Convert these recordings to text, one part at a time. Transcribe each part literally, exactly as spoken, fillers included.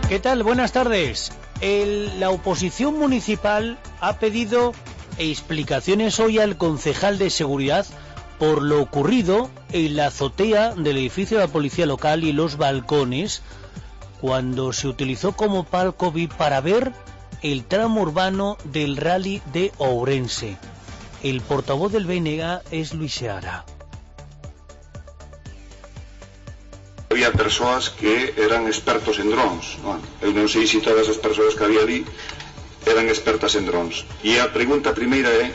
¿Qué tal? Buenas tardes. El, la oposición municipal ha pedido explicaciones hoy al concejal de seguridad por lo ocurrido en la azotea del edificio de la policía local y los balcones cuando se utilizó como palco V I P para ver el tramo urbano del rally de Ourense. El portavoz del B N G es Luis Seara. Había persoas que eran expertos en drones. Bueno, eu non sei se todas as persoas que había ali eran expertas en drones. E a pregunta primeira é: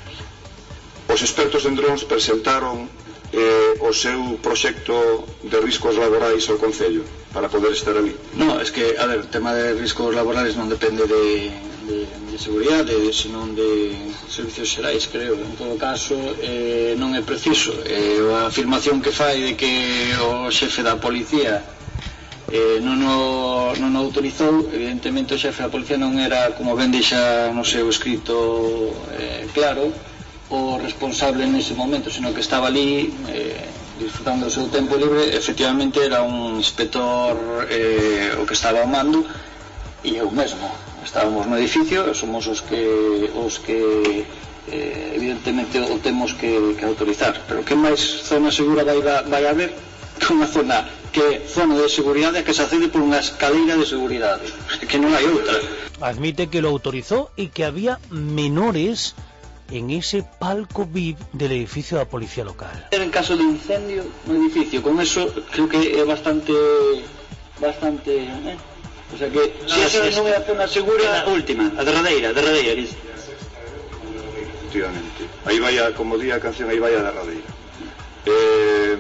os expertos en drones presentaron eh, o seu proxecto de riscos laborais ao Concello para poder estar ali? No, es que, a ver, o tema de riscos laborales non depende de, de, de seguridade, senón de servicios xerais, creo. En todo caso, eh, non é preciso. Eh, a afirmación que fai de que o xefe da policía eh, non, o, non o autorizou, evidentemente o xefe da policía non era, como ben deixa no seu escrito eh, claro, o responsable nese momento, senón que estaba ali eh, disfrutando do seu tempo libre. Efectivamente era un inspector eh, o que estaba ao mando, e eu mesmo estábamos no edificio, somos os que os que eh, evidentemente o temos que, que autorizar. Pero que máis zona segura vai, vai haber que unha zona que zona de seguridade que se accede por unha escaleira de seguridade, que non hai outra. Admite que lo autorizó y que había menores en ese palco V I P del edificio de la policía local. En caso de incendio no edificio, con eso creo que é bastante bastante, eh? O sea que no, se si eso non é a zona segura, a última, a derradeira, a derradeira. Efectivamente. Aí vai a, como di a canción, aí vai a derradeira. Eh,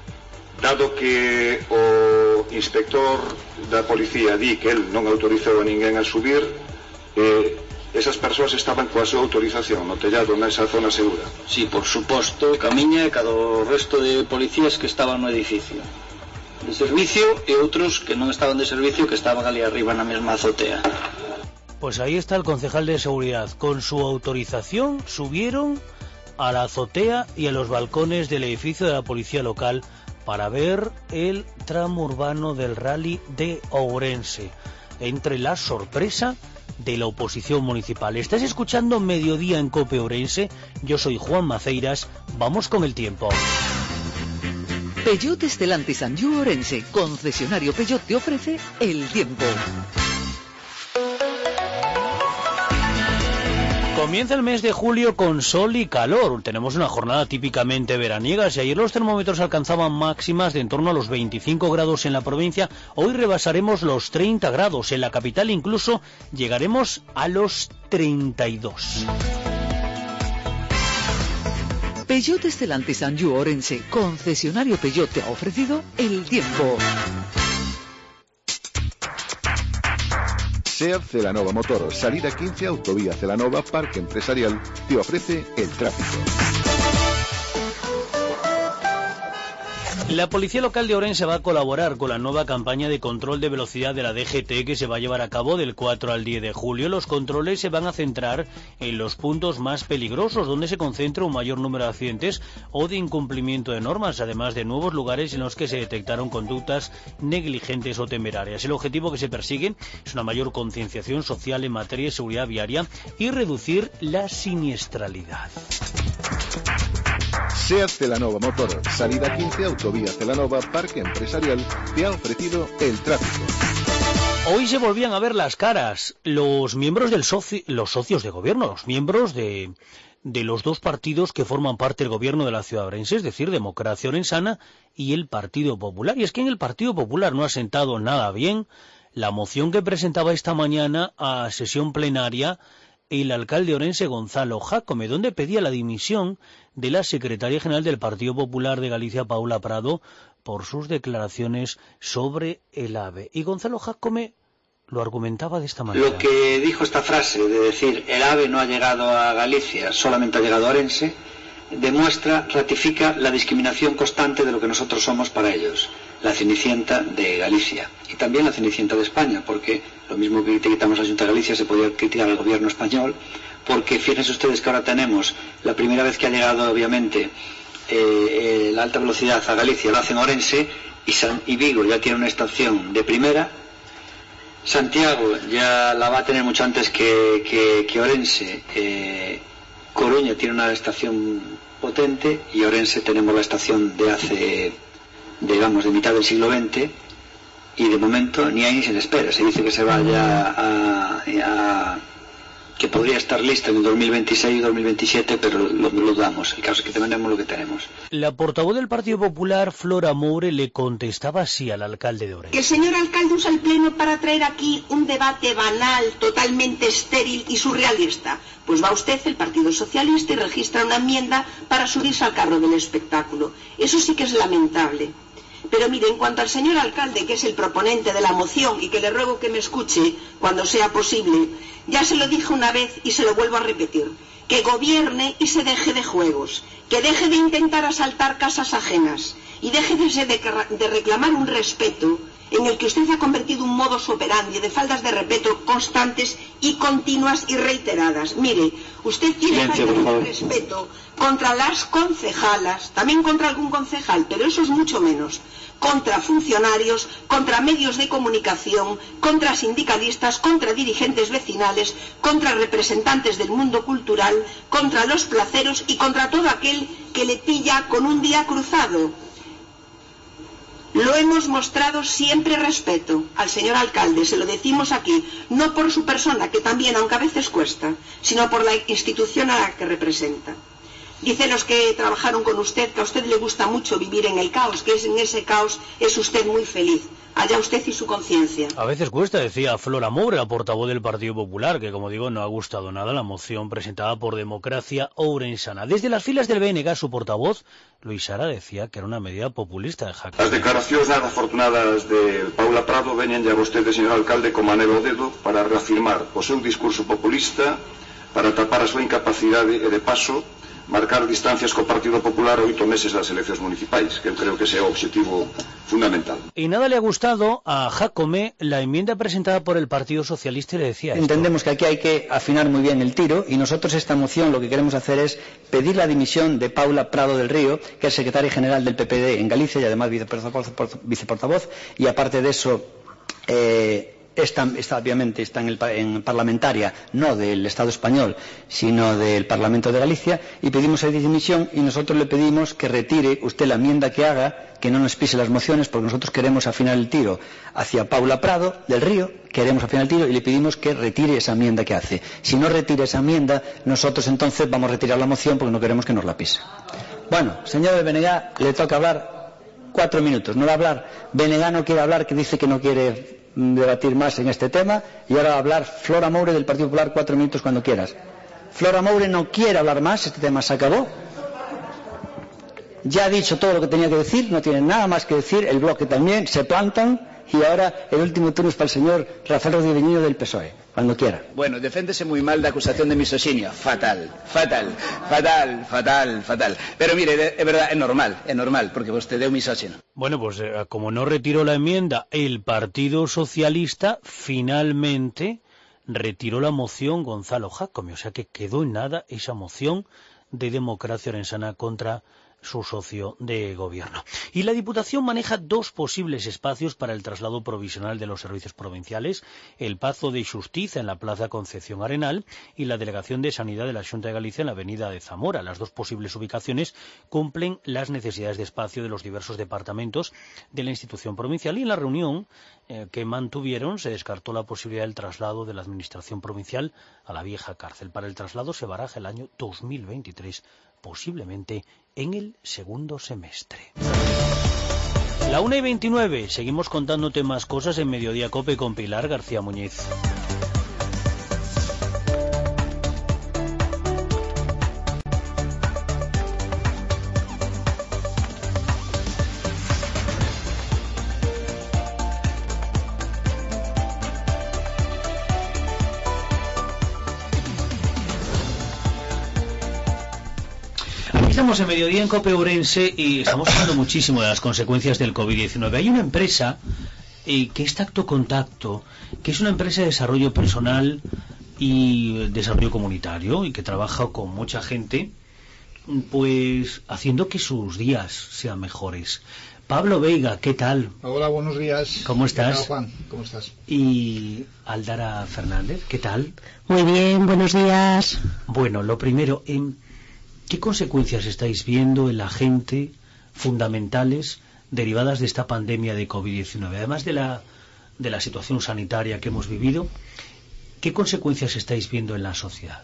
dado que o inspector da policía di que el non autorizou a ninguén a subir, eh, esas persoas estaban coa súa autorización no tellado nesa zona segura? Sí, por suposto, camiña e cada o resto de policías que estaban no edificio de servicio e outros que non estaban de servicio que estaban ali arriba na mesma azotea. Pues ahí está el concejal de seguridad. Con su autorización subieron a la azotea y a los balcones del edificio de la policía local para ver el tramo urbano del rally de Ourense. Entre la sorpresa de la oposición municipal. Estás escuchando Mediodía en COPE Ourense. Yo soy Juan Maceiras. Vamos con el tiempo. Peugeot Stellantis Anjou Ourense, concesionario Peugeot, te ofrece el tiempo. Comienza el mes de julio con sol y calor. Tenemos una jornada típicamente veraniega. Si ayer los termómetros alcanzaban máximas de en torno a los veinticinco grados en la provincia, hoy rebasaremos los treinta grados. En la capital incluso llegaremos a los treinta y dos. Peugeot Stellantis Anjou Ourense, concesionario Peugeot, te ha ofrecido el tiempo. SEAT Celanova Motor, salida quince, autovía Celanova, Parque Empresarial, te ofrece el tráfico. La Policía Local de Ourense va a colaborar con la nueva campaña de control de velocidad de la D G T que se va a llevar a cabo del cuatro al diez de julio. Los controles se van a centrar en los puntos más peligrosos, donde se concentra un mayor número de accidentes o de incumplimiento de normas, además de nuevos lugares en los que se detectaron conductas negligentes o temerarias. El objetivo que se persigue es una mayor concienciación social en materia de seguridad viaria y reducir la siniestralidad. SEAT Celanova Motor, salida quince, autovía Celanova, Parque Empresarial, te ha ofrecido el tráfico. Hoy se volvían a ver las caras los miembros del soci los socios de gobierno, los miembros de, de los dos partidos que forman parte del gobierno de la ciudad de Ourense, es decir, Democracia Orensana y el Partido Popular. Y es que en el Partido Popular no ha sentado nada bien la moción que presentaba esta mañana a sesión plenaria el alcalde orense Gonzalo Jácome, donde pedía la dimisión de la secretaria general del Partido Popular de Galicia, Paula Prado, por sus declaraciones sobre el AVE. Y Gonzalo Jácome lo argumentaba de esta manera. Lo que dijo esta frase de decir el AVE no ha llegado a Galicia, solamente ha llegado a Ourense, demuestra, ratifica la discriminación constante de lo que nosotros somos para ellos, la Cenicienta de Galicia y también la Cenicienta de España, porque lo mismo que criticamos a la Junta de Galicia se podía criticar al gobierno español, porque fíjense ustedes que ahora tenemos la primera vez que ha llegado obviamente eh, eh, la alta velocidad a Galicia, lo hacen Ourense y, San, y Vigo ya tiene una estación de primera. Santiago ya la va a tener mucho antes que, que, que Orense. Eh, Coruña tiene una estación potente y Orense tenemos la estación de hace, digamos, de mitad del siglo veinte, y de momento ni hay ni se le espera. Se dice que se vaya a, a que podría estar lista en el dos mil veintiséis y dos mil veintisiete, pero lo, lo dudamos. El caso es que tenemos lo que tenemos. La portavoz del Partido Popular, Flora Moure, le contestaba así al alcalde de Orense. Que el señor alcalde usa el pleno para traer aquí un debate banal, totalmente estéril y surrealista. Pues va usted, el Partido Socialista, y registra una enmienda para subirse al carro del espectáculo. Eso sí que es lamentable. Pero mire, en cuanto al señor alcalde, que es el proponente de la moción y que le ruego que me escuche cuando sea posible, ya se lo dije una vez y se lo vuelvo a repetir, que gobierne y se deje de juegos, que deje de intentar asaltar casas ajenas y deje de, de, de reclamar un respeto en el que usted ha convertido un modus operandi de faltas de respeto constantes y continuas y reiteradas. Mire, usted quiere faltar el respeto contra las concejalas, también contra algún concejal, pero eso es mucho menos, contra funcionarios, contra medios de comunicación, contra sindicalistas, contra dirigentes vecinales, contra representantes del mundo cultural, contra los placeros y contra todo aquel que le pilla con un día cruzado. Lo hemos mostrado siempre respeto al señor alcalde, se lo decimos aquí, no por su persona, que también, aunque a veces cuesta, sino por la institución a la que representa. Dicen los que trabajaron con usted que a usted le gusta mucho vivir en el caos, que es en ese caos es usted muy feliz. Allá usted y su conciencia. A veces cuesta, decía Flora Moure, la portavoz del Partido Popular, que como digo no ha gustado nada la moción presentada por Democracia Ourensana. Desde las filas del B N G, su portavoz, Luis Sara, decía que era una medida populista de Jaque. As declaracións nada afortunadas de Paula Prado veñen a vostede, señor alcalde, como anelo ao dedo para reafirmar o seu discurso populista, para tapar a súa incapacidade e, de paso, marcar distancias co Partido Popular oito meses das eleccións municipais, que eu creo que ese é o objetivo fundamental. Y nada le ha gustado a Jácome la enmienda presentada por el Partido Socialista y le decía esto. Entendemos que aquí hay que afinar muy bien el tiro y nosotros esta moción lo que queremos hacer es pedir la dimisión de Paula Prado del Río, que es secretaria general del P P D en Galicia y además viceportavoz, viceportavoz y aparte de eso... Eh, Está, está obviamente está en, el, en parlamentaria, no del Estado español, sino del Parlamento de Galicia, y pedimos esa dimisión y nosotros le pedimos que retire usted la enmienda que haga, que no nos pise las mociones, porque nosotros queremos afinar el tiro hacia Paula Prado del Río, queremos afinar el tiro y le pedimos que retire esa enmienda que hace. Si no retira esa enmienda, nosotros entonces vamos a retirar la moción porque no queremos que nos la pise. Bueno, señor de B N G, le toca hablar cuatro minutos. No va a hablar, B N G no quiere hablar, que dice que no quiere debatir más en este tema, y ahora va a hablar Flora Moure del Partido Popular, cuatro minutos cuando quieras. Flora Moure no quiere hablar más, este tema se acabó. Ya ha dicho todo lo que tenía que decir, no tiene nada más que decir, el bloque también, se plantan, y ahora el último turno es para el señor Rafael Rodríguez Niño del P S O E, cuando quiera. Bueno, deféndese muy mal de acusación de misoginia, fatal, fatal, fatal, fatal, fatal. Pero mire, es verdad, es normal, es normal, porque usted es un misógino. Bueno, pues eh, como no retiró la enmienda, el Partido Socialista finalmente retiró la moción Gonzalo Jácome, o sea que quedó en nada esa moción de Democracia Ourensana contra su socio de gobierno. Y la Diputación maneja dos posibles espacios para el traslado provisional de los servicios provinciales: el Pazo de Xustiza en la Plaza Concepción Arenal y la Delegación de Sanidad de la Xunta de Galicia en la Avenida de Zamora. Las dos posibles ubicaciones cumplen las necesidades de espacio de los diversos departamentos de la institución provincial, y en la reunión eh, que mantuvieron se descartó la posibilidad del traslado de la Administración provincial a la vieja cárcel. Para el traslado se baraja el año dos mil veintitrés, posiblemente en el segundo semestre. La una y veintinueve, seguimos contándote más cosas en Mediodía Cope con Pilar García Muñiz. Estamos en Mediodía en Cope Ourense y estamos hablando muchísimo de las consecuencias del COVID diecinueve. Hay una empresa eh, que es Tacto Contacto, que es una empresa de desarrollo personal y desarrollo comunitario y que trabaja con mucha gente, pues haciendo que sus días sean mejores. Pablo Veiga, ¿qué tal? Hola, buenos días. ¿Cómo estás? ¿Qué tal, Juan? ¿Cómo estás? Y Aldara Fernández, ¿qué tal? Muy bien, buenos días. Bueno, lo primero, ¿qué consecuencias estáis viendo en la gente fundamentales derivadas de esta pandemia de COVID diecinueve? Además de la, de la situación sanitaria que hemos vivido, ¿qué consecuencias estáis viendo en la sociedad?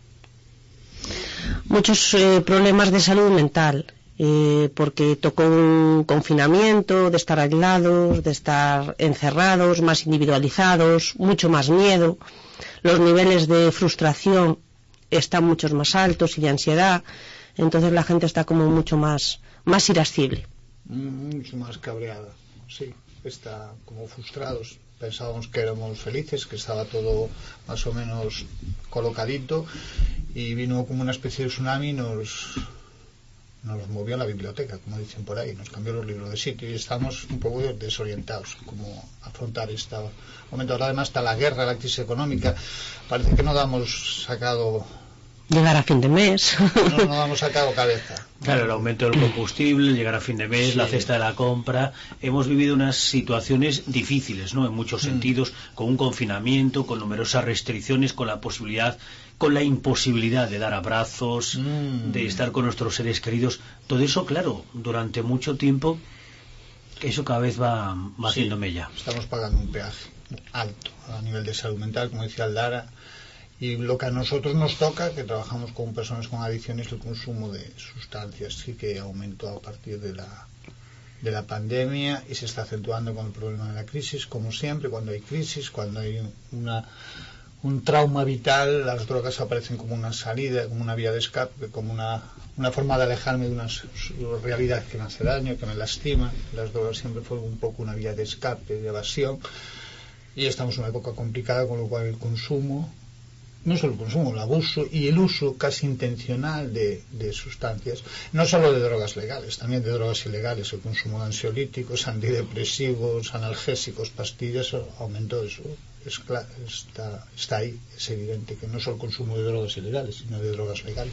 Muchos eh, problemas de salud mental. Eh, porque tocó un confinamiento, de estar aislados, de estar encerrados, más individualizados, mucho más miedo, los niveles de frustración están muchos más altos y de ansiedad, entonces la gente está como mucho más, más irascible. Mucho más cabreada, sí, está como frustrados. Pensábamos que éramos felices, que estaba todo más o menos colocadito y vino como una especie de tsunami y nos... nos movió a la biblioteca, como dicen por ahí, nos cambió los libros de sitio y estamos un poco desorientados como afrontar este momento. Ahora además está la guerra, la crisis económica, parece que no damos sacado... Llegar a fin de mes. No, no damos sacado cabeza. Claro, el aumento del combustible, llegar a fin de mes, sí. La cesta de la compra. Hemos vivido unas situaciones difíciles, ¿no? En muchos mm. sentidos, con un confinamiento, con numerosas restricciones, con la posibilidad... con la imposibilidad de dar abrazos, mm. de estar con nuestros seres queridos. Todo eso, claro, durante mucho tiempo, eso cada vez va, va sí, haciendo mella. Estamos pagando un peaje alto a nivel de salud mental, como decía Aldara, y lo que a nosotros nos toca, que trabajamos con personas con adicciones, el consumo de sustancias sí que aumentó a partir de la, de la pandemia y se está acentuando con el problema de la crisis, como siempre, cuando hay crisis, cuando hay una... un trauma vital, las drogas aparecen como una salida, como una vía de escape, como una, una forma de alejarme de una realidad que me hace daño, que me lastima. Las drogas siempre fueron un poco una vía de escape, de evasión, y estamos en una época complicada, con lo cual el consumo, no solo el consumo, el abuso y el uso casi intencional de, de sustancias, no solo de drogas legales, también de drogas ilegales, el consumo de ansiolíticos, antidepresivos, analgésicos, pastillas, aumentó eso. Es claro, está, está ahí, es evidente que no solo el consumo de drogas ilegales, sino de drogas legales.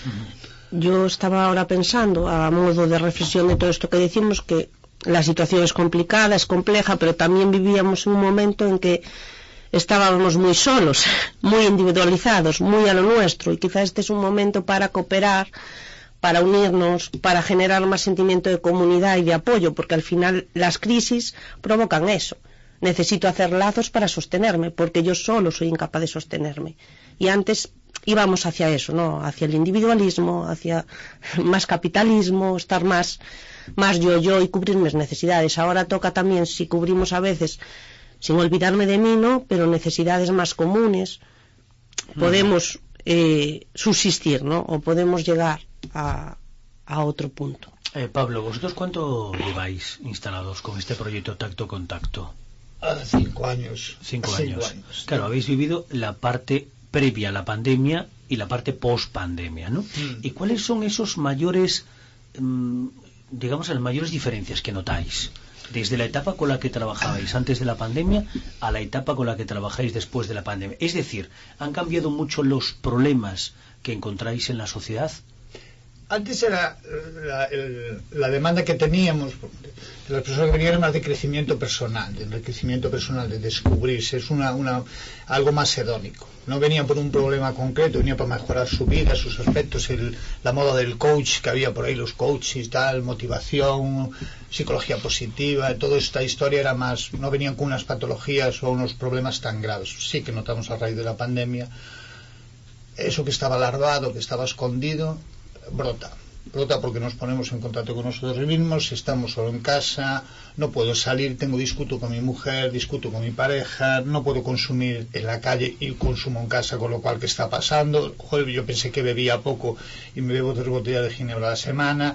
Yo estaba ahora pensando, a modo de reflexión de todo esto que decimos, que la situación es complicada, es compleja, pero también vivíamos un momento en que estábamos muy solos, muy individualizados, muy a lo nuestro, y quizás este es un momento para cooperar, para unirnos, para generar más sentimiento de comunidad y de apoyo, porque al final las crisis provocan eso. Necesito hacer lazos para sostenerme, porque yo solo soy incapaz de sostenerme. Y antes íbamos hacia eso, ¿no? Hacia el individualismo, hacia más capitalismo, estar más, más yo, yo y cubrir mis necesidades. Ahora toca también, si cubrimos a veces, sin olvidarme de mí, ¿no? Pero necesidades más comunes, podemos eh, subsistir, ¿no? O podemos llegar a, a otro punto. Eh, Pablo, ¿vosotros cuánto lleváis instalados con este proyecto Tacto Contacto? Hace cinco años. Cinco, cinco años. años. Claro, habéis vivido la parte previa a la pandemia y la parte post-pandemia, ¿no? Mm. ¿Y cuáles son esos mayores, mmm, digamos, las mayores diferencias que notáis? Desde la etapa con la que trabajabais antes de la pandemia a la etapa con la que trabajáis después de la pandemia. Es decir, ¿han cambiado mucho los problemas que encontráis en la sociedad? Antes era la, el, la demanda que teníamos de las personas que venían más de crecimiento personal, de enriquecimiento personal, de descubrirse, es una, una, algo más hedónico. No venían por un problema concreto, venían para mejorar su vida, sus aspectos, el, la moda del coach que había por ahí, los coaches, tal, motivación, psicología positiva, toda esta historia era más, no venían con unas patologías o unos problemas tan graves. Sí que notamos a raíz de la pandemia, eso que estaba alargado, que estaba escondido, brota, brota porque nos ponemos en contacto con nosotros mismos, estamos solo en casa, no puedo salir, tengo discuto con mi mujer, discuto con mi pareja, no puedo consumir en la calle y consumo en casa, con lo cual, ¿qué está pasando? Joder, yo pensé que bebía poco y me bebo tres botellas de ginebra a la semana.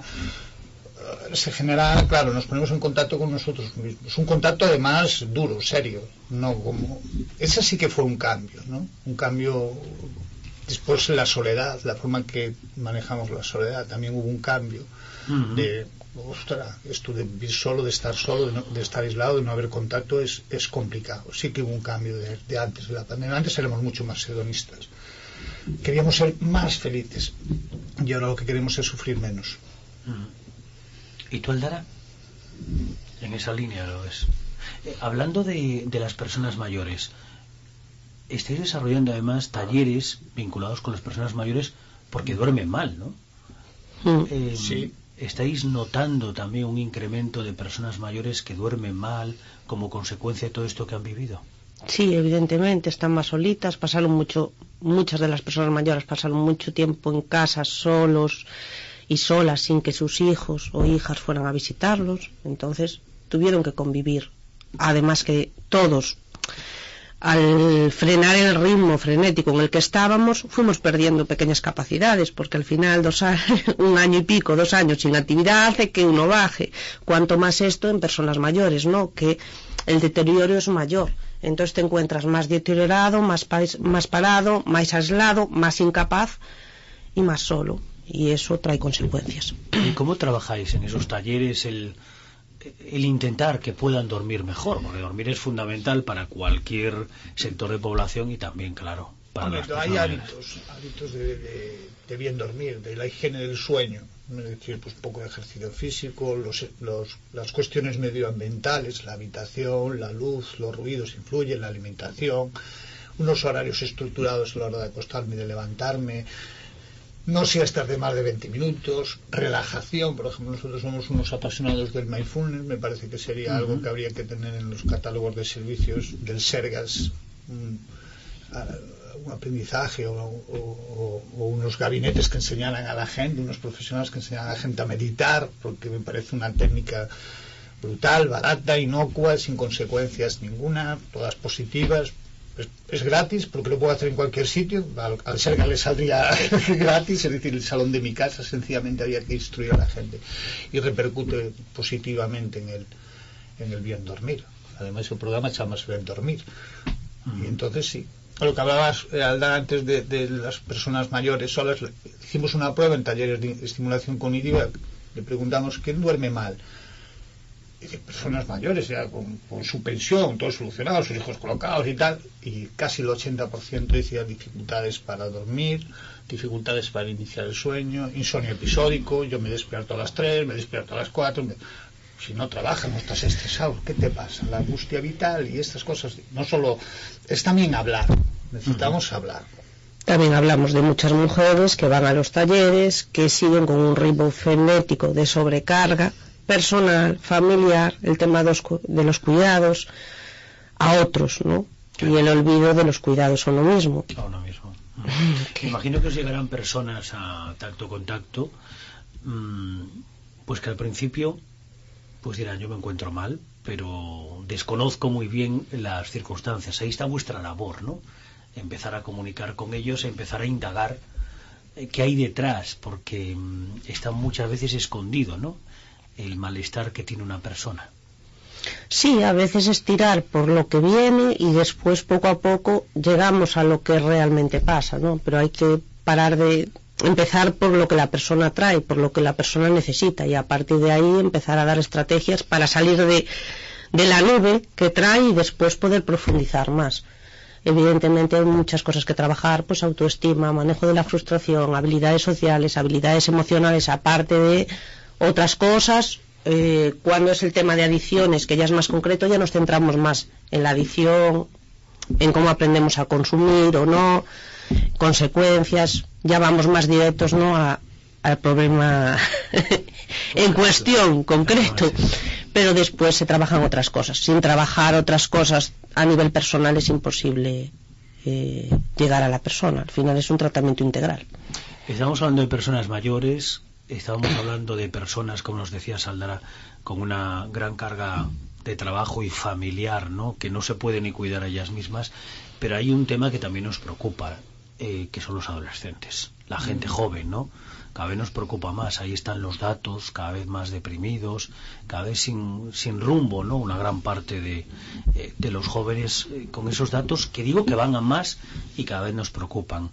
Se genera, claro, nos ponemos en contacto con nosotros mismos, un contacto además duro, serio, no como, ese sí que fue un cambio, ¿no? Un cambio. Después la soledad, la forma en que manejamos la soledad, también hubo un cambio. Uh-huh. De, ostras, esto de vivir solo, de estar solo, de, no, de estar aislado, de no haber contacto, es, es complicado. Sí que hubo un cambio de, de antes de la pandemia. Antes éramos mucho más hedonistas. Queríamos ser más felices. Y ahora lo que queremos es sufrir menos. Uh-huh. ¿Y tú, Aldara? En esa línea lo es. Eh, hablando de, de las personas mayores, estáis desarrollando además talleres vinculados con las personas mayores porque duermen mal, ¿no? Mm. Eh, sí. ¿Estáis notando también un incremento de personas mayores que duermen mal como consecuencia de todo esto que han vivido? Sí, evidentemente, están más solitas, pasaron mucho, muchas de las personas mayores pasaron mucho tiempo en casa solos y solas sin que sus hijos o hijas fueran a visitarlos, entonces tuvieron que convivir. Además que todos, al frenar el ritmo frenético en el que estábamos, fuimos perdiendo pequeñas capacidades, porque al final dos años, un año y pico, dos años sin actividad hace que uno baje. Cuanto más esto en personas mayores, ¿no? Que el deterioro es mayor. Entonces te encuentras más deteriorado, más, más parado, más aislado, más incapaz y más solo. Y eso trae consecuencias. ¿Y cómo trabajáis en esos talleres el, el intentar que puedan dormir mejor? Porque dormir es fundamental para cualquier sector de población y también, claro, para Hombre, las hay personas hábitos, hábitos de, de, de bien dormir, de la higiene del sueño. Es decir, pues un poco de ejercicio físico, los, los, las cuestiones medioambientales, la habitación, la luz, los ruidos influyen, la alimentación, unos horarios estructurados a la hora de acostarme y de levantarme, no siestas de más de veinte minutos, relajación. Por ejemplo, nosotros somos unos apasionados del mindfulness, me parece que sería uh-huh. algo que habría que tener en los catálogos de servicios del Sergas, un, un aprendizaje o, o, o unos gabinetes que enseñaran a la gente, unos profesionales que enseñaran a la gente a meditar, porque me parece una técnica brutal, barata, inocua, sin consecuencias ninguna, todas positivas. Es, es gratis porque lo puedo hacer en cualquier sitio. Al, al Serga le saldría gratis, es decir, el salón de mi casa, sencillamente había que instruir a la gente y repercute positivamente en el, en el bien dormir. Además el programa se llama Bien Dormir. Y entonces sí, lo que hablabas, eh, Aldana, antes de, de las personas mayores solas, hicimos una prueba en talleres de estimulación cognitiva, le preguntamos ¿quién duerme mal? Y de personas mayores, ya con, con su pensión, todo solucionado, sus hijos colocados y tal, y casi el ochenta por ciento decía dificultades para dormir, dificultades para iniciar el sueño, insomnio episódico, yo me despierto a las tres, me despierto a las cuatro, me... si no trabajas, no estás estresado, ¿qué te pasa? La angustia vital y estas cosas, no solo, es también hablar, necesitamos uh-huh. hablar. También hablamos de muchas mujeres que van a los talleres, que siguen con un ritmo frenético de sobrecarga personal, familiar, el tema de los, de los cuidados a otros, ¿no? Y el olvido de los cuidados a uno mismo. A uno mismo. Me imagino que os llegarán personas a tacto contacto, mmm, pues que al principio pues dirán, yo me encuentro mal, pero desconozco muy bien las circunstancias. Ahí está vuestra labor, ¿no? Empezar a comunicar con ellos, empezar a indagar eh, qué hay detrás, porque mmm, está muchas veces escondido, ¿no?, el malestar que tiene una persona. Sí, a veces es tirar por lo que viene y después poco a poco llegamos a lo que realmente pasa, ¿no? Pero hay que parar de empezar por lo que la persona trae, por lo que la persona necesita, y a partir de ahí empezar a dar estrategias para salir de, de la nube que trae y después poder profundizar más. Evidentemente hay muchas cosas que trabajar, pues autoestima, manejo de la frustración, habilidades sociales, habilidades emocionales, aparte de otras cosas. Eh, cuando es el tema de adicciones, que ya es más concreto, ya nos centramos más en la adicción, en cómo aprendemos a consumir o no, consecuencias, ya vamos más directos, ¿no?, a, al problema en cuestión concreto, pero después se trabajan otras cosas. Sin trabajar otras cosas a nivel personal es imposible eh, llegar a la persona. Al final es un tratamiento integral. Estamos hablando de personas mayores. Estábamos hablando de personas, como nos decía Saldara, con una gran carga de trabajo y familiar, ¿no?, que no se pueden ni cuidar a ellas mismas, pero hay un tema que también nos preocupa, eh, que son los adolescentes, la gente joven, ¿no? Cada vez nos preocupa más. Ahí están los datos, cada vez más deprimidos, cada vez sin, sin rumbo, ¿no?, una gran parte de, eh, de los jóvenes eh, con esos datos que digo que van a más y cada vez nos preocupan.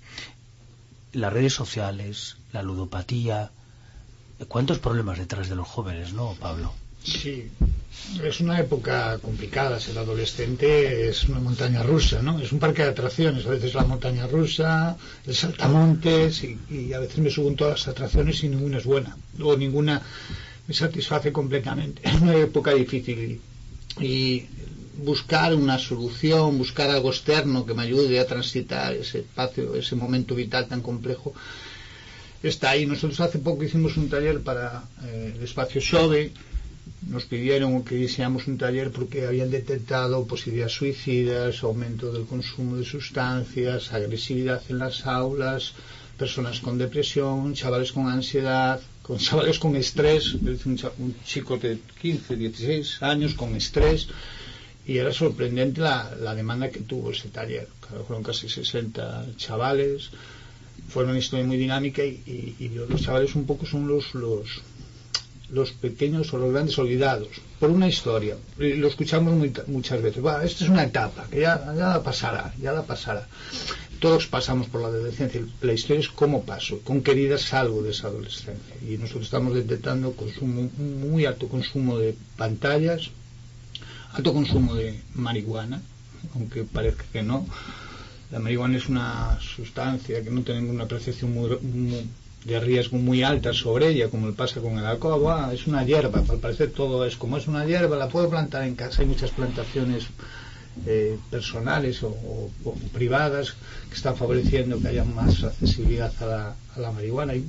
Las redes sociales, la ludopatía. ¿Cuántos problemas detrás de los jóvenes, no, Pablo? Sí, es una época complicada. Ser adolescente es una montaña rusa, ¿no? Es un parque de atracciones. A veces la montaña rusa, el saltamontes, y, y a veces me subo en todas las atracciones y ninguna es buena. O ninguna me satisface completamente. Es una época difícil y, y buscar una solución, buscar algo externo que me ayude a transitar ese espacio, ese momento vital tan complejo, está ahí. Nosotros hace poco hicimos un taller para eh, el espacio Xove. Nos pidieron que hiciéramos un taller porque habían detectado posibilidades suicidas, aumento del consumo de sustancias, agresividad en las aulas, personas con depresión, chavales con ansiedad, con chavales con estrés, un, un chico de quince, dieciséis años con estrés, y era sorprendente la, la demanda que tuvo ese taller. Claro, fueron casi sesenta chavales, fue una historia muy dinámica y, y, y los chavales un poco son los, los los pequeños o los grandes olvidados por una historia, y lo escuchamos muy, muchas veces. Bueno, esta es una etapa que ya, ya la pasará, ya la pasará. Todos pasamos por la adolescencia. La historia es cómo paso, con qué vida salgo de esa adolescencia, y nosotros estamos detectando consumo, muy alto consumo de pantallas, alto consumo de marihuana, aunque parezca que no. La marihuana es una sustancia que no tenemos una percepción muy, muy de riesgo muy alta sobre ella, como le pasa con el alcohol. Bueno, es una hierba, al parecer todo es como es una hierba, la puedo plantar en casa. Hay muchas plantaciones eh, personales o, o, o privadas que están favoreciendo que haya más accesibilidad a la, a la marihuana. Y,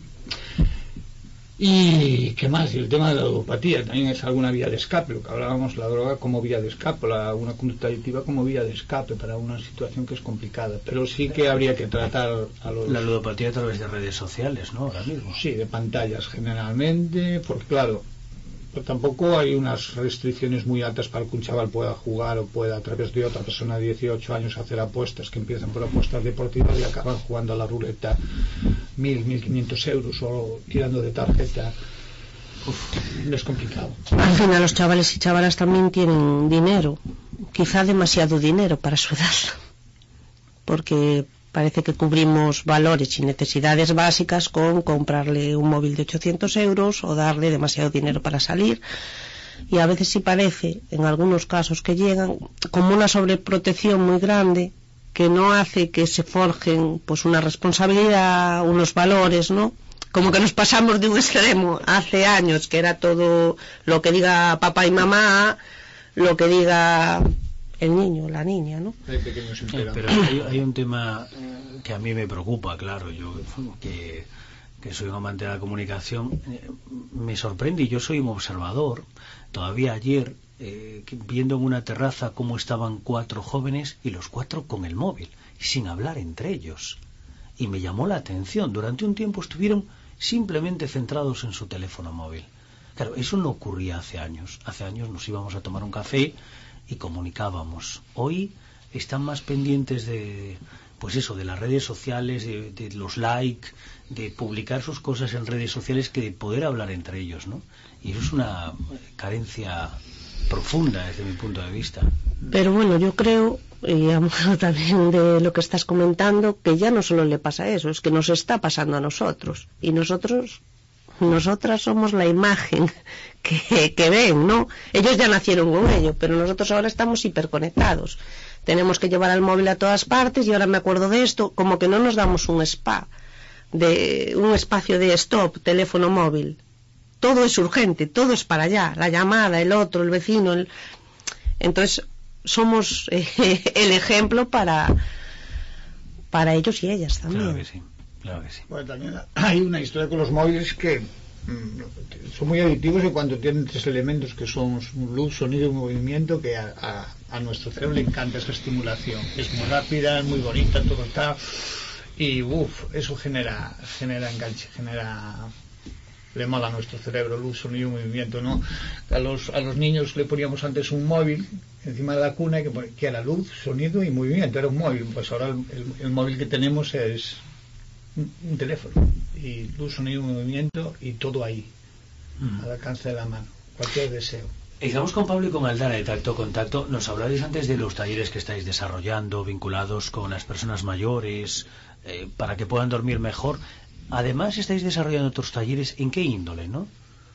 y qué más, y el tema de la ludopatía también es alguna vía de escape, lo que hablábamos, la droga como vía de escape, la, una conducta adictiva como vía de escape para una situación que es complicada, pero sí que habría que tratar a los... La ludopatía a través de redes sociales, ¿no? Ahora mismo. Sí, de pantallas generalmente, porque claro, pero tampoco hay unas restricciones muy altas para que un chaval pueda jugar o pueda a través de otra persona de dieciocho años hacer apuestas, que empiezan por apuestas deportivas y acaban jugando a la ruleta mil, mil quinientos euros o tirando de tarjeta. Uf, es complicado. Al final los chavales y chavalas también tienen dinero, quizá demasiado dinero para su edad, porque parece que cubrimos valores y necesidades básicas con comprarle un móvil de ochocientos euros o darle demasiado dinero para salir, y a veces sí parece, en algunos casos que llegan, como una sobreprotección muy grande que no hace que se forjen pues una responsabilidad, unos valores, ¿no? Como que nos pasamos de un extremo hace años, que era todo lo que diga papá y mamá, lo que diga el niño, la niña, ¿no? Hay pequeños eh, pero hay, hay un tema que a mí me preocupa, claro, yo que, que soy un amante de la comunicación, eh, me sorprende, y yo soy un observador. Todavía ayer, eh, viendo en una terraza cómo estaban cuatro jóvenes y los cuatro con el móvil, sin hablar entre ellos, y me llamó la atención. Durante un tiempo estuvieron simplemente centrados en su teléfono móvil. Claro, eso no ocurría hace años. Hace años nos íbamos a tomar un café y comunicábamos. Hoy están más pendientes de, pues eso, de las redes sociales, de, de los likes, de publicar sus cosas en redes sociales, que de poder hablar entre ellos, ¿no? Y eso es una carencia profunda desde mi punto de vista. Pero bueno, yo creo, y a modo también de lo que estás comentando, que ya no solo le pasa eso, es que nos está pasando a nosotros, y nosotros nosotras somos la imagen que, que ven, ¿no? Ellos ya nacieron con ello, pero nosotros ahora estamos hiperconectados, tenemos que llevar el móvil a todas partes. Y ahora me acuerdo de esto, como que no nos damos un spa, de un espacio de stop, teléfono móvil, todo es urgente, todo es para allá, la llamada, el otro, el vecino, el... entonces somos eh, el ejemplo para para ellos y ellas también. Claro que sí. Claro que sí. Bueno, también hay una historia con los móviles que mmm, son muy adictivos en cuanto tienen tres elementos que son luz, sonido y movimiento, que a, a, a nuestro cerebro le encanta esa estimulación. Es muy rápida, es muy bonita, todo está... Y uff, eso genera genera enganche, genera... le mola a nuestro cerebro, luz, sonido y movimiento, ¿no? A los, a los niños le poníamos antes un móvil encima de la cuna que, que era luz, sonido y movimiento, era un móvil. Pues ahora el, el, el móvil que tenemos es un teléfono, y luz, sonido, movimiento, y todo ahí, mm. al alcance de la mano, cualquier deseo. Estamos con Pablo y con Aldara de Tacto Contacto. Nos hablaréis antes de los talleres que estáis desarrollando, vinculados con las personas mayores, eh, para que puedan dormir mejor. Además estáis desarrollando otros talleres. ¿En qué índole, no?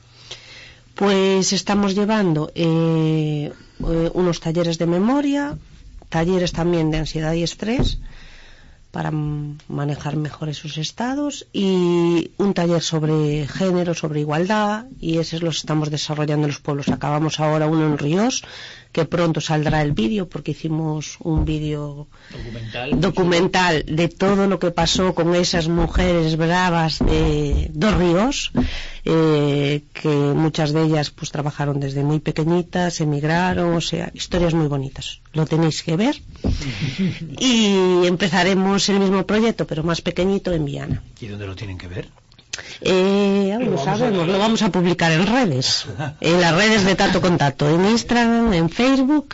Pues estamos llevando eh, unos talleres de memoria, talleres también de ansiedad y estrés, para manejar mejor esos estados, y un taller sobre género, sobre igualdad, y esos los estamos desarrollando en los pueblos. Acabamos ahora uno en Ríos, que pronto saldrá el vídeo, porque hicimos un vídeo documental, documental de todo lo que pasó con esas mujeres bravas de Dos Ríos, eh, que muchas de ellas pues trabajaron desde muy pequeñitas, emigraron, o sea, historias muy bonitas. Lo tenéis que ver. Y empezaremos el mismo proyecto, pero más pequeñito, en Viana. ¿Y dónde lo tienen que ver? Eh, aún no sabemos, lo vamos a publicar en redes, en las redes de Tato con Tato, en Instagram, en Facebook,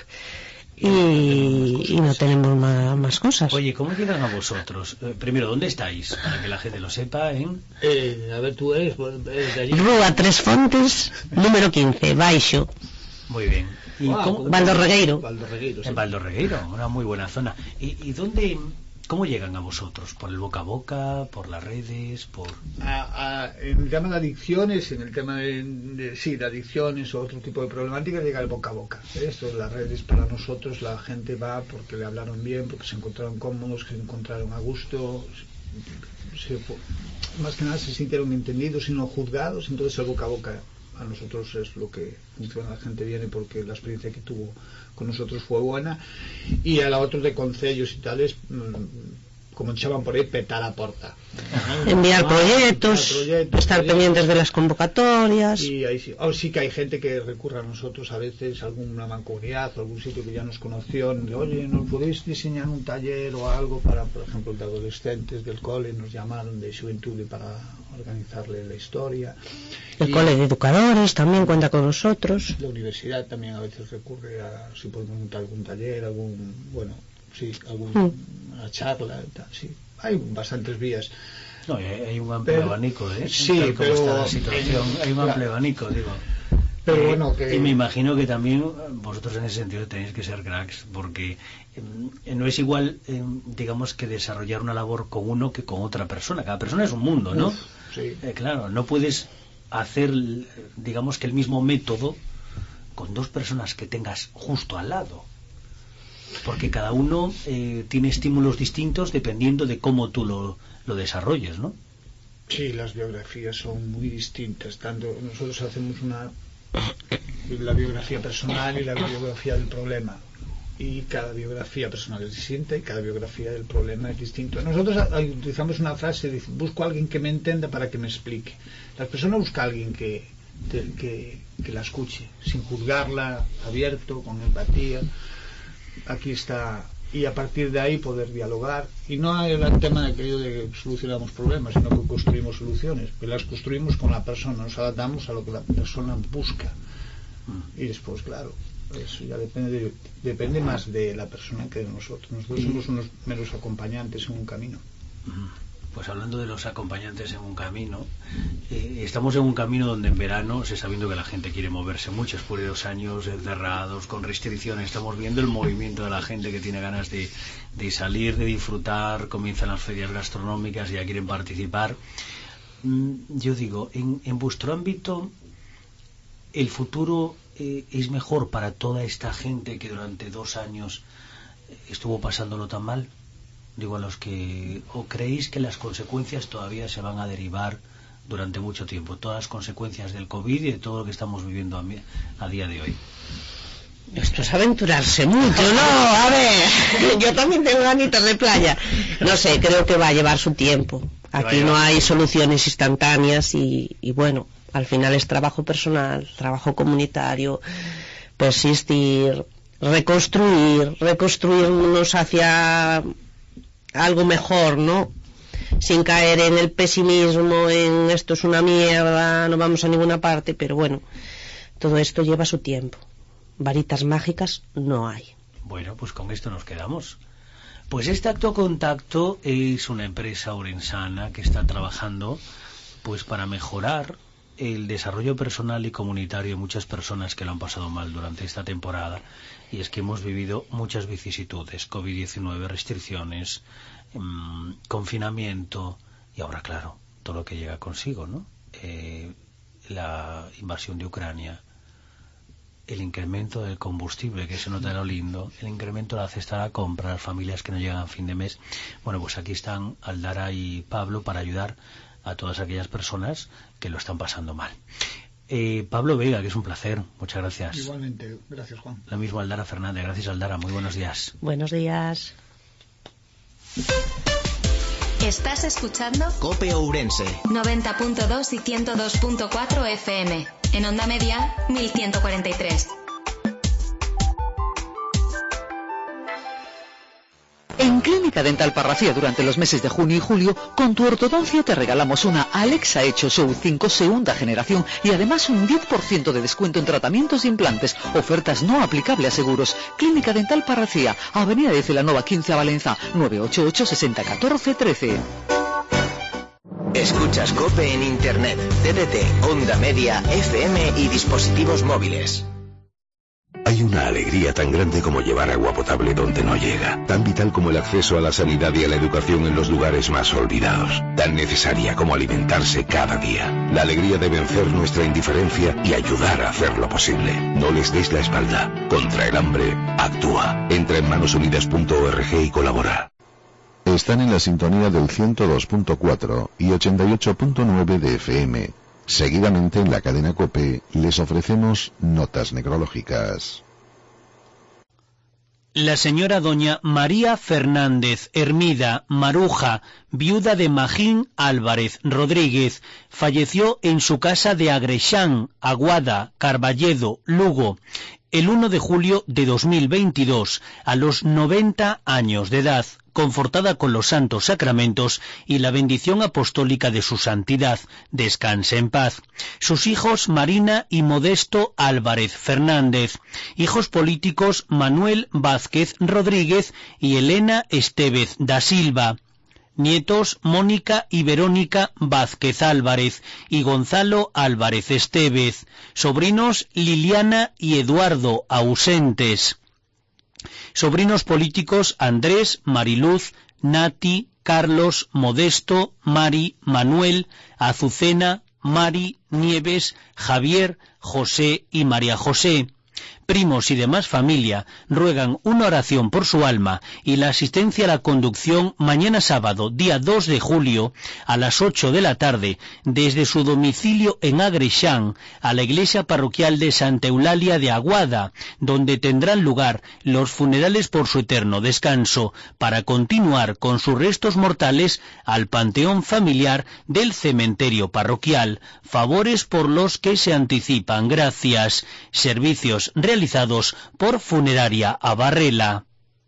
y, y no tenemos más, más cosas. Oye, ¿cómo llegan a vosotros? Eh, primero, ¿dónde estáis? Para que la gente lo sepa, en... Eh, a ver, tú eres, eres de allí. Rúa Tres Fontes, número quince, Baixo. Muy bien. ¿Y ah, cómo? Valdorregueiro. Valdorregueiro, sí. En Valdorregueiro, una muy buena zona. ¿Y, y dónde, cómo llegan a vosotros? ¿Por el boca a boca? ¿Por las redes? ¿Por...? A, a, en el tema de adicciones, en el tema de, de, sí, de adicciones o otro tipo de problemática, llega el boca a boca. Esto, las redes para nosotros, la gente va porque le hablaron bien, porque se encontraron cómodos, que se encontraron a gusto, se, más que nada se sintieron entendidos y no juzgados. Entonces el boca a boca a nosotros es lo que funciona. La gente viene porque la experiencia que tuvo con nosotros fue buena, y a la otra de concellos y tales, como echaban por ahí, petar a porta, enviar ah, proyectos, proyectos, estar proyectos, pendientes de las convocatorias. y ahí sí, oh, sí que hay gente que recurre a nosotros a veces, alguna mancomunidad o algún sitio que ya nos conoció, de, oye, ¿nos podéis diseñar un taller o algo para, por ejemplo, de adolescentes del cole? Nos llamaron de Xuventude para organizarle la historia. El y cole de educadores también cuenta con nosotros. La universidad también a veces recurre a si podemos montar algún taller, algún, bueno, sí, alguna mm. charla, tal, sí. Hay bastantes vías. No, hay un amplio pero, abanico, ¿eh? Sí, tal como pero está la situación, hay un claro, amplio abanico, digo. Pero eh, bueno, que... Y me imagino que también vosotros en ese sentido tenéis que ser cracks, porque eh, no es igual, eh, digamos, que desarrollar una labor con uno que con otra persona. Cada persona es un mundo, ¿no? Uf, sí. Eh, claro, no puedes hacer, digamos, que el mismo método con dos personas que tengas justo al lado, porque cada uno eh, tiene estímulos distintos dependiendo de cómo tú lo, lo desarrolles, ¿no? Sí, las biografías son muy distintas. Tanto nosotros hacemos una la biografía personal y la biografía del problema, y cada biografía personal es distinta y cada biografía del problema es distinto. Nosotros utilizamos una frase, dice, busco a alguien que me entienda para que me explique. Las personas buscan a alguien que, que, que la escuche, sin juzgarla, abierto, con empatía. Aquí está, y a partir de ahí poder dialogar, y no hay el tema de aquello de que solucionamos problemas, sino que construimos soluciones, que las construimos con la persona, nos adaptamos a lo que la persona busca, y después, claro, eso ya depende de, depende más de la persona que de nosotros. Nosotros somos unos meros acompañantes en un camino. Pues hablando de los acompañantes en un camino, eh, estamos en un camino donde en verano se está viendo que la gente quiere moverse mucho, después de dos años encerrados, con restricciones. Estamos viendo el movimiento de la gente que tiene ganas de, de salir, de disfrutar. Comienzan las ferias gastronómicas, ya quieren participar. Mm, yo digo, en, en vuestro ámbito, el futuro eh, es mejor para toda esta gente que durante dos años estuvo pasándolo tan mal. Digo, a los que... ¿O creéis que las consecuencias todavía se van a derivar durante mucho tiempo? Todas las consecuencias del COVID y de todo lo que estamos viviendo a, a día de hoy. Esto es aventurarse mucho, ¿no? A ver, yo también tengo ganitas de playa. No sé, creo que va a llevar su tiempo. Aquí no hay soluciones instantáneas y, y bueno, al final es trabajo personal, trabajo comunitario, persistir, reconstruir, reconstruirnos hacia... algo mejor, ¿no? Sin caer en el pesimismo, en esto es una mierda, no vamos a ninguna parte, pero bueno, todo esto lleva su tiempo. Varitas mágicas no hay. Bueno, pues con esto nos quedamos. Pues este Acto Contacto es una empresa orensana que está trabajando pues para mejorar el desarrollo personal y comunitario de muchas personas que lo han pasado mal durante esta temporada. Y es que hemos vivido muchas vicisitudes, COVID diecinueve, restricciones, mmm, confinamiento y ahora, claro, todo lo que llega consigo, ¿no? Eh, la invasión de Ucrania, el incremento del combustible, que se nota lo lindo, el incremento de la cesta de la compra, las familias que no llegan a fin de mes. Bueno, pues aquí están Aldara y Pablo para ayudar a todas aquellas personas que lo están pasando mal. Eh, Pablo Vega, que es un placer, muchas gracias. Igualmente, gracias, Juan. Lo mismo Aldara Fernández, gracias Aldara, muy buenos días. Buenos días. Estás escuchando COPE Ourense noventa punto dos y ciento dos punto cuatro F M. En onda media, mil ciento cuarenta y tres. En Clínica Dental Parracía durante los meses de junio y julio, con tu ortodoncia te regalamos una Alexa Echo Show cinco segunda generación y además un diez por ciento de descuento en tratamientos e implantes. Ofertas no aplicables a seguros. Clínica Dental Parracía, Avenida de Celanova quince a Valencia, nueve ocho ocho, sesenta, catorce, trece. Escuchas COPE en Internet, T D T, onda media, F M y dispositivos móviles. Hay una alegría tan grande como llevar agua potable donde no llega, tan vital como el acceso a la sanidad y a la educación en los lugares más olvidados, tan necesaria como alimentarse cada día. La alegría de vencer nuestra indiferencia y ayudar a hacerlo posible. No les des la espalda. Contra el hambre, actúa. Entra en manos unidas punto org y colabora. Están en la sintonía del ciento dos punto cuatro y ochenta y ocho punto nueve de F M. Seguidamente en la cadena COPE les ofrecemos notas necrológicas. La señora doña María Fernández Hermida Maruja, viuda de Magín Álvarez Rodríguez, falleció en su casa de Agrexán, Aguada, Carballedo, Lugo, el uno de julio de dos mil veintidós, a los noventa años de edad, confortada con los santos sacramentos y la bendición apostólica de su santidad. Descanse en paz. Sus hijos Marina y Modesto Álvarez Fernández. Hijos políticos Manuel Vázquez Rodríguez y Elena Estevez da Silva. Nietos Mónica y Verónica Vázquez Álvarez y Gonzalo Álvarez Estevez. Sobrinos Liliana y Eduardo, ausentes. Sobrinos políticos Andrés, Mariluz, Nati, Carlos, Modesto, Mari, Manuel, Azucena, Mari, Nieves, Javier, José y María José. Primos y demás familia ruegan una oración por su alma y la asistencia a la conducción mañana sábado, día dos de julio, a las ocho de la tarde, desde su domicilio en Agrexán, a la iglesia parroquial de Santa Eulalia de Aguada, donde tendrán lugar los funerales por su eterno descanso, para continuar con sus restos mortales al panteón familiar del cementerio parroquial. Favores por los que se anticipan. Gracias. Servicios realizados por Funeraria Abarrela.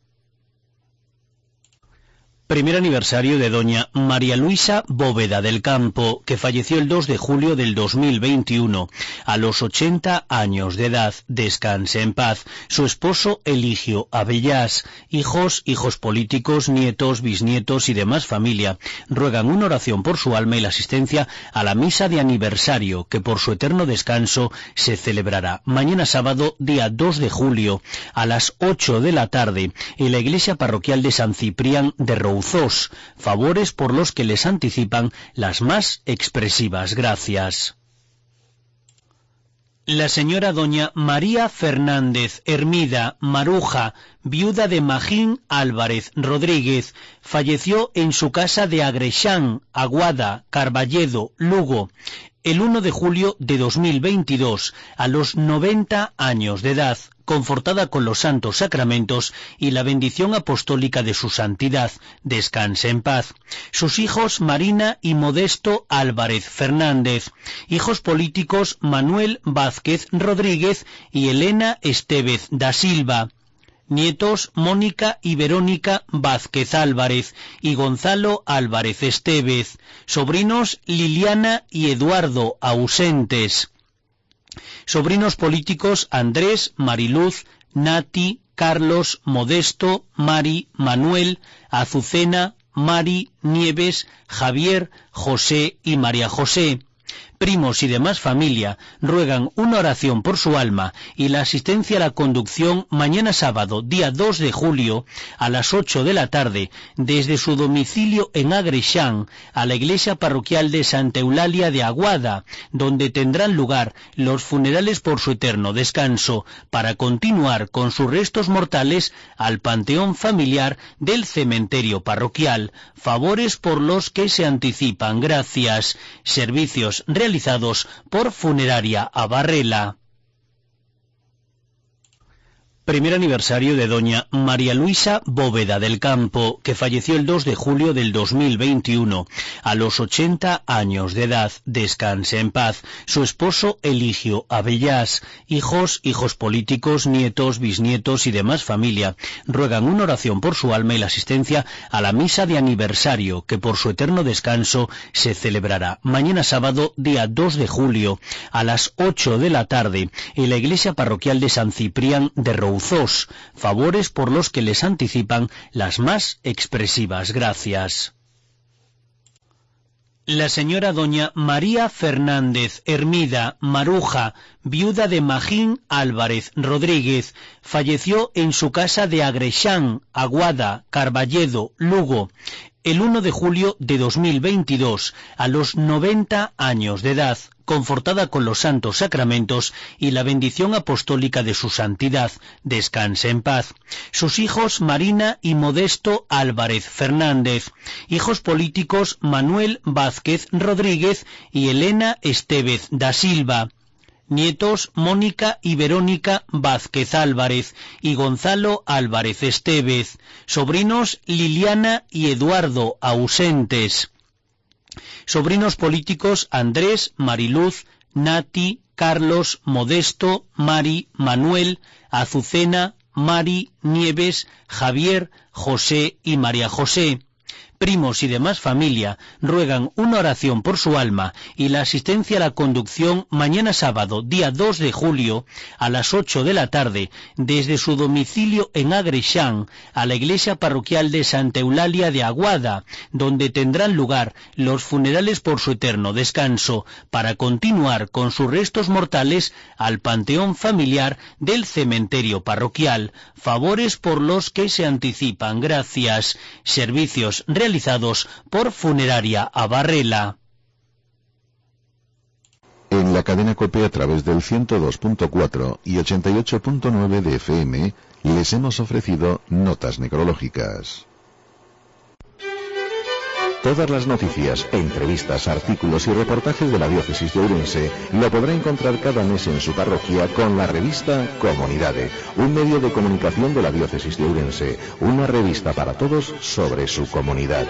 Primer aniversario de doña María Luisa Bóveda del Campo, que falleció el dos de julio del dos mil veintiuno, a los ochenta años de edad. Descanse en paz. Su esposo Eligio Abellás. Hijos, hijos políticos, nietos, bisnietos y demás familia ruegan una oración por su alma y la asistencia a la misa de aniversario, que por su eterno descanso se celebrará mañana sábado, día dos de julio, a las ocho de la tarde, en la iglesia parroquial de San Ciprián de Rouzós. Favores por los que les anticipan las más expresivas gracias. La señora doña María Fernández Hermida Maruja, viuda de Magín Álvarez Rodríguez, falleció en su casa de Agrexán, Aguada, Carballedo, Lugo, el uno de julio de dos mil veintidós, a los noventa años de edad, confortada con los santos sacramentos y la bendición apostólica de su santidad. Descanse en paz. Sus hijos Marina y Modesto Álvarez Fernández. Hijos políticos Manuel Vázquez Rodríguez y Elena Estevez da Silva. Nietos Mónica y Verónica Vázquez Álvarez y Gonzalo Álvarez Estevez. Sobrinos Liliana y Eduardo, ausentes. Sobrinos políticos Andrés, Mariluz, Nati, Carlos, Modesto, Mari, Manuel, Azucena, Mari, Nieves, Javier, José y María José. primos y demás familia ruegan una oración por su alma y la asistencia a la conducción mañana sábado, día dos de julio, a las ocho de la tarde, desde su domicilio en Agrexán, a la iglesia parroquial de Santa Eulalia de Aguada, donde tendrán lugar los funerales por su eterno descanso, para continuar con sus restos mortales al panteón familiar del cementerio parroquial. Favores por los que se anticipan. Gracias. Servicios realizados por Funeraria Abarrela. Primer aniversario de doña María Luisa Bóveda del Campo, que falleció el dos de julio del dos mil veintiuno, a los ochenta años de edad. Descanse en paz. Su esposo Eligio Abellás, hijos, hijos políticos, nietos, bisnietos y demás familia ruegan una oración por su alma y la asistencia a la misa de aniversario, que por su eterno descanso se celebrará mañana sábado, día dos de julio, a las ocho de la tarde, en la iglesia parroquial de San Ciprián de Rouzós. Favores por los que les anticipan las más expresivas gracias. La señora doña María Fernández Hermida Maruja, viuda de Magín Álvarez Rodríguez, falleció en su casa de Agrexán, Aguada, Carballedo, Lugo, el uno de julio de dos mil veintidós, a los noventa años de edad, confortada con los santos sacramentos y la bendición apostólica de su santidad. Descanse en paz. Sus hijos Marina y Modesto Álvarez Fernández, hijos políticos Manuel Vázquez Rodríguez y Elena Estevez da Silva, nietos Mónica y Verónica Vázquez Álvarez y Gonzalo Álvarez Estevez, sobrinos Liliana y Eduardo ausentes, sobrinos políticos Andrés, Mariluz, Nati, Carlos, Modesto, Mari, Manuel, Azucena, Mari, Nieves, Javier, José y María José. Primos y demás familia ruegan una oración por su alma y la asistencia a la conducción mañana sábado, día dos de julio, a las ocho de la tarde, desde su domicilio en Agrexán, a la iglesia parroquial de Santa Eulalia de Aguada, donde tendrán lugar los funerales por su eterno descanso, para continuar con sus restos mortales al panteón familiar del cementerio parroquial. Favores por los que se anticipan. Gracias. Servicios realizados por Funeraria Abarrela. En la cadena COPE a través del ciento dos punto cuatro y ochenta y ocho punto nueve de F M les hemos ofrecido notas necrológicas. Todas las noticias, entrevistas, artículos y reportajes de la diócesis de Ourense lo podrá encontrar cada mes en su parroquia con la revista Comunidade, un medio de comunicación de la diócesis de Ourense, una revista para todos sobre su comunidad.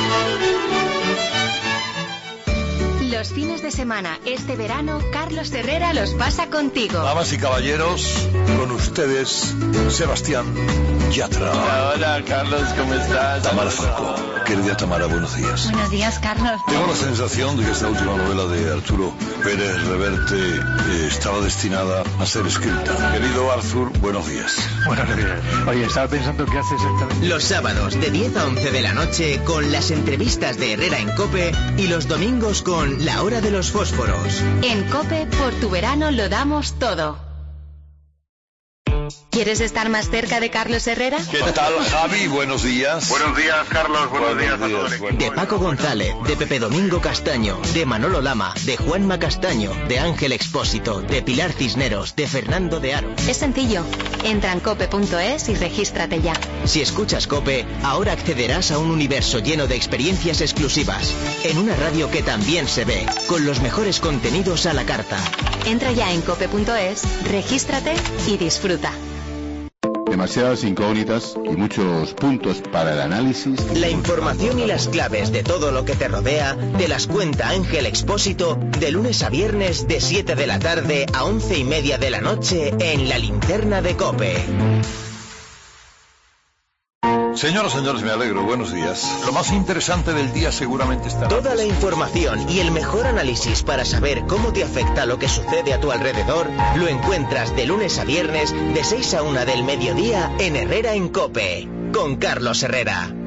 Los fines de semana, este verano, Carlos Herrera los pasa contigo. Damas y caballeros, con ustedes, Sebastián Yatra. Hola, hola, Carlos, ¿cómo estás? Tamara Falcó. Querida Tamara, buenos días. Buenos días, Carlos. Tengo la sensación de que esta última novela de Arturo Pérez Reverte eh, estaba destinada a ser escrita. Querido Arthur, buenos días. Buenos días. Oye, estaba pensando qué hace exactamente. Los sábados de diez a once de la noche con las entrevistas de Herrera en COPE y los domingos con La Hora de los Fósforos. En COPE, por tu verano lo damos todo. ¿Quieres estar más cerca de Carlos Herrera? ¿Qué tal, Javi? Buenos días. Buenos días, Carlos. Buenos, buenos días a todos. Buenos de Paco González, de Pepe Domingo Castaño, de Manolo Lama, de Juanma Castaño, de Ángel Expósito, de Pilar Cisneros, de Fernando de Aro. Es sencillo. Entra en cope punto es y regístrate ya. Si escuchas COPE, ahora accederás a un universo lleno de experiencias exclusivas, en una radio que también se ve, con los mejores contenidos a la carta. Entra ya en cope punto es, regístrate y disfruta. Demasiadas incógnitas y muchos puntos para el análisis. La información y las claves de todo lo que te rodea te las cuenta Ángel Expósito de lunes a viernes de siete de la tarde a once y media de la noche en La Linterna de COPE. Señoras, señores, me alegro. Buenos días. Lo más interesante del día seguramente estará. Toda la información y el mejor análisis para saber cómo te afecta lo que sucede a tu alrededor lo encuentras de lunes a viernes de seis a una del mediodía en Herrera en COPE con Carlos Herrera.